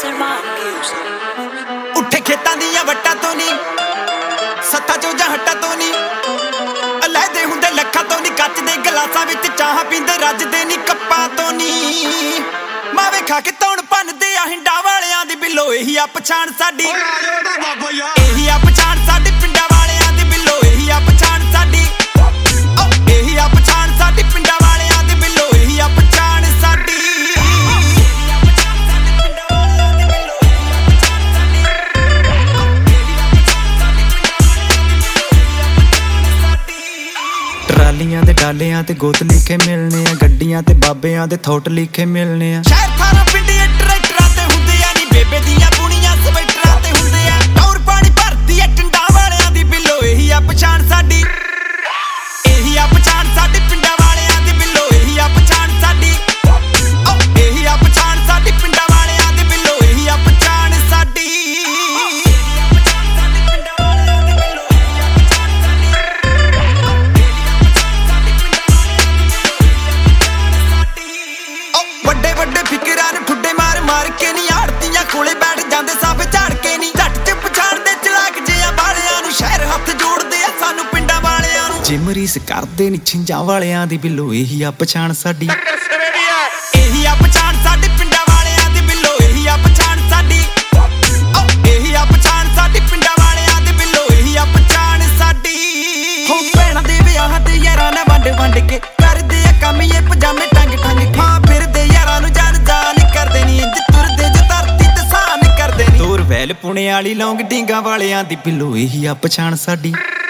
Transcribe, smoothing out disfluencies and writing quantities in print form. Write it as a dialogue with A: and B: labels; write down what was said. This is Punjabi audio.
A: ਉੱਠੇ ਖੇਤਾਂ ਦੀਆਂ ਵੱਟਾਂ ਤੋਂ ਨੀ, ਸੱਥਾਂ ਚੋਂ ਜਾਂ ਹੱਟਾਂ ਤੋਂ ਨੀ, ਅਲੈਦੇ ਹੁੰਦੇ ਲੱਖਾਂ ਤੋਂ ਨੀ, ਕੱਚ ਦੇ ਗਲਾਸਾਂ ਵਿੱਚ ਚਾਹ ਪੀਂਦੇ ਰੱਜਦੇ ਨੀ ਕੱਪਾਂ ਤੋਂ ਨੀ। ਮਾਵੇ ਖਾ ਕੇ ਤੌਣ ਭੰਨਦੇ ਆ ਹਿੰਡਾਂ ਵਾਲਿਆਂ ਦੀ ਬਿੱਲੋ, ਇਹੀ ਆ ਪਛਾਣ ਸਾਡੀ, ਇਹੀ ਆ ਪਛਾਣ ਸਾਡੀ ਪਿੰਡਾਂ ਵਾਲਿਆਂ ਦੀ ਬਿੱਲੋ, ਇਹੀ ਆ ਪਛਾਣ ਸਾਡੀ, ਇਹੀ ਆ ਪਛਾਣ ਸਾਡੀ ਪਿੰਡਾਂ ਵਾਲਿਆਂ ਦੀ ਬਿੱਲੋ, ਇਹੀ ਆ ਪਛਾਣ ਸਾਡੀ। ਟਰਾਲੀਆਂ ਦੇ ਡਾਲਿਆਂ ਤੇ ਗੋਤ ਲਿਖੇ ਮਿਲਨੇ ਆ, ਗੱਡੀਆਂ ਤੇ ਬਾਬਿਆਂ ਦੇ ਥੋਟ ਲਿਖੇ ਮਿਲਨੇ ਆ। ਸ਼ਹਿਰ ਖਾਰਾ ਪਿੰਡੀਏ ਟਰੈਕਟਰਾਂ ਤੇ ਹੁੰਦੇ ਆ ਨੀ, ਬੇਬੇ ਦੀਆਂ ਬੁਣੀਆਂ ਸਵੈਟਰਾਂ ਤੇ ਹੁੰਦੇ ਆ। ਟੌਰ ਪਾਣੀ ਭਰਦੀ ਐ ਟਿੰਡਾਂ ਵਾਲਿਆਂ ਦੀ ਬਿੱਲੋ, ਇਹੀ ਆ ਪਛਾਣ ਸਾਡੀ, ਇਹੀ ਆ ਪਛਾਣ ਸਾਡੀ ਪਿੰਡਾਂ ਵਾਲਿਆਂ ਦੀ ਬਿੱਲੋ, ਇਹੀ ਆ ਪਛਾਣ ਸਾਡੀ, ਇਹੀ ਆ ਪਛਾਣ ਸਾਡੀ ਪਿੰਡਾਂ ਵਾਲਿਆਂ ਦੀ ਬਿੱਲੋ, ਇਹੀ ਆ ਪਛਾਣ ਸਾਡੀ। ਵੱਡੇ ਵੱਡੇ ਫਿਕਰਾਂ ਨੂੰ ਠੁੱਡੇ ਮਾਰ ਮਾਰ ਕੇ ਨੀ, ਆੜਤੀਆਂ ਕੋਲੇ ਬੈਠ ਜਾਂਦੇ ਸਭ ਝਾੜ ਕੇ ਨੀ, ਝੱਟ ਚ ਪਛਾਣਦੇ ਚਲਾਕ ਜਿਹਾ ਵਾਲਿਆਂ ਨੂੰ, ਸ਼ਹਿਰ ਹੱਥ ਜੋੜਦੇ ਆ ਸਾਨੂੰ ਪਿੰਡਾਂ ਵਾਲਿਆਂ ਨੂੰ। ਜੇ ਮਰੀਸ ਕਰਦੇ ਨੀ ਛਿੰਜਾਂ ਵਾਲਿਆਂ ਦੀ ਬਿੱਲੋ, ਇਹੀ ਆ ਪਛਾਣ ਸਾਡੀ, ਇਹੀ ਆ ਪਛਾਣ ਸਾਡੀ ਪਿੰਡਾਂ ਵਾਲਿਆਂ ਦੀ ਬਿੱਲੋ, ਇਹੀ ਆ ਪਛਾਣ ਸਾਡੀ, ਇਹੀ ਆ ਪਛਾਣ ਸਾਡੀ ਪਿੰਡਾਂ ਵਾਲਿਆਂ ਦੀ ਬਿੱਲੋ, ਇਹੀ ਆ ਪਛਾਣ ਸਾਡੀ। ਹੋ ਭੈਣਾਂ ਦੇ ਵਿਆਹਾਂ ਤੇ ਯਾਰਾਂ ਨਾਲ ਵੰਡ ਵੰਡ ਕੇ ਕਰਦੇ ਆ ਕੰਮ ਇਹ ਪਜਾਮੇ ਟੰਗ ਟੰਗ ਕੇ, ਫਿਰਦੇ ਯਾਰਾਂ ਨੂੰ ਜਾਨ ਜਾਨ ਕਰਦੇ ਨੀ, ਇੰਜ ਤੁਰਦੇ ਜੇ ਧਰਤੀ ਤੇ ਸਾਨ ਕਰਦੇ ਨੀ। ਦੂਰ ਵੈਲ ਪੁਣੇ ਵਾਲੀ ਲੌਂਗ ਢੀਂਗਾ ਵਾਲਿਆਂ ਦੀ ਬਿੱਲੋ, ਇਹੀ ਆ ਪਛਾਣ ਸਾਡੀ।